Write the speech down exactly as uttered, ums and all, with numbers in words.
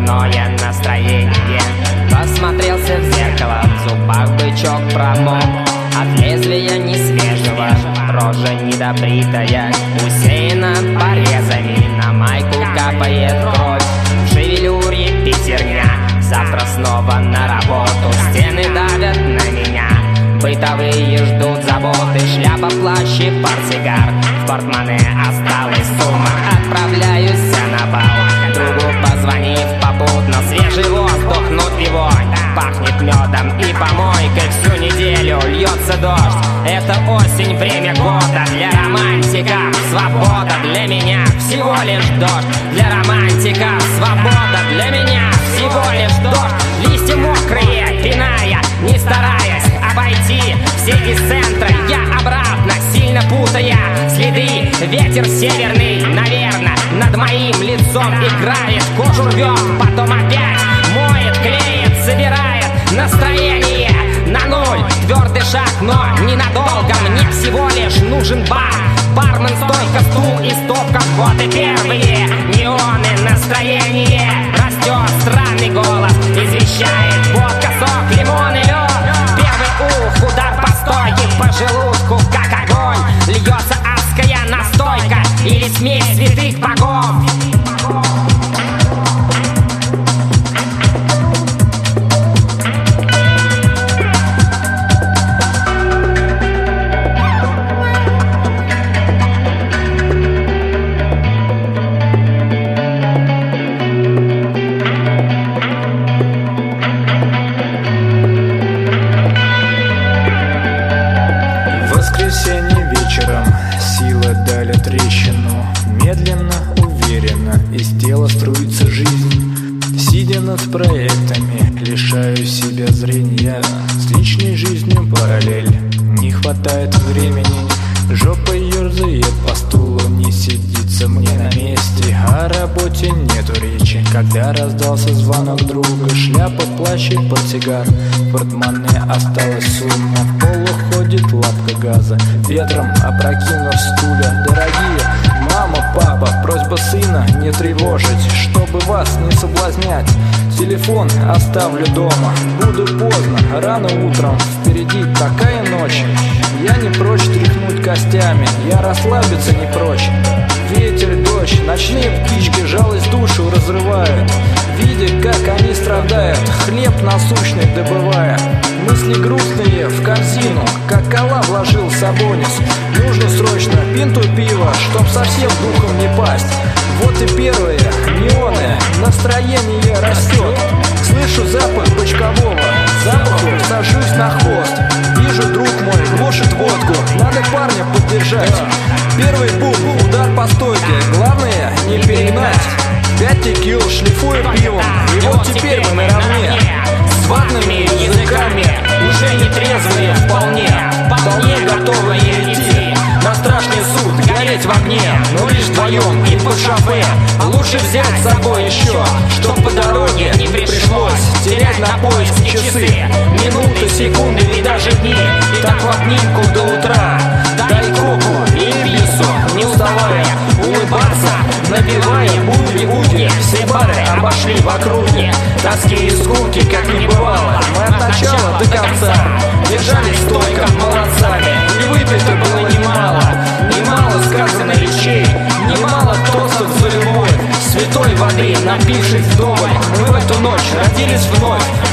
дурное настроение. Посмотрелся в зеркало, в зубах бычок промок. От лезвия не свежего, рожа недобритая, усеяна порезами, на майку капает кровь. В шевелюре пятерня, завтра снова на работу. Стены давят на меня, бытовые ждут заботы. Шляпа, плащ и портсигар, в портмоне осталась сумма. Отправляюсь на бал, другу позвонив попутно. Свежий воздух, внутри вонь, пахнет медом и помойкой. Всю неделю льется дождь, это осень, время года. Для романтиков свобода, для меня всего лишь дождь. Для романтиков свобода, для меня всего лишь дождь. Листья мокрые, пиная, не стараясь обойти все из центра, я обратно, сильно путая следы. Ветер северный, наверное, над моим лицом играет. Кожу рвет, потом опять моет, клеит, собирает настроение на ноль. Твердый шаг, но ненадолго, мне всего лишь нужен бар. Бармен, стойка, стул и стопка, вот и первые неоны. Настроение растет, странный голос извещает: водка, сок, лимон и лед. Первый ух, удар по стойке, по желудку, как огонь. Льется адская настойка или смесь святых богов. Воскресенье вечером сила дали трещину. Медленно, уверенно из тела струится жизнь. Сидя над проектами, лишаю себя зрения. С личной жизнью параллель, не хватает времени. Жопа ерзает по стулу, не сидится мне на месте. О работе нету речи, когда раздался звонок друга. Шляпа, плащ и портсигар, в портмоне осталась сумма. В полу ходит лапка газа, ветром опрокинув стулья. Дорогие мама, папа, просьба сына не тревожить, чтобы вас не соблазнять. Телефон оставлю дома, буду поздно, рано утром. Впереди такая ночь, я не прочь тряхнуть костями, я расслабиться не прочь. Ветер, дождь, ночные птички жалость душу разрывают, видя, как они страдают, хлеб насущный добывая. Мысли грустные в корзину, как кола вложил Сабонис. Нужно срочно пинту пива, чтоб совсем духом не пасть. Вот и первые неоны, настроение растет. Слышу запах бочкового, запаху сажусь на хвост. Вижу, друг мой глушит водку, надо парня поддержать. Первый бум, удар по стойке, главное не перегнать. Пять текил, шлифую пивом, и вот теперь мы наравне. С ватными языками, уже не трезвые вполне. Вполне готовые идти на страшный суд, гореть в огне. Но лишь вдвоем и под шофе. Лучше взять с собой еще, чтоб по дороге не пришлось терять на поиск часы, минуты, секунды и даже дни. И так в обнимку до утра, дай коку и пису, не уставая улыбаться, набивая будни-будни. Все бары обошли в округе, тоски и скуки как не бывало. Мы от начала до конца держались стойко молодцами, и выпито было немало. Немало сказано речей, немало тостов за любовь. Святой воды, напившись вдоволь, мы в эту ночь родились вновь.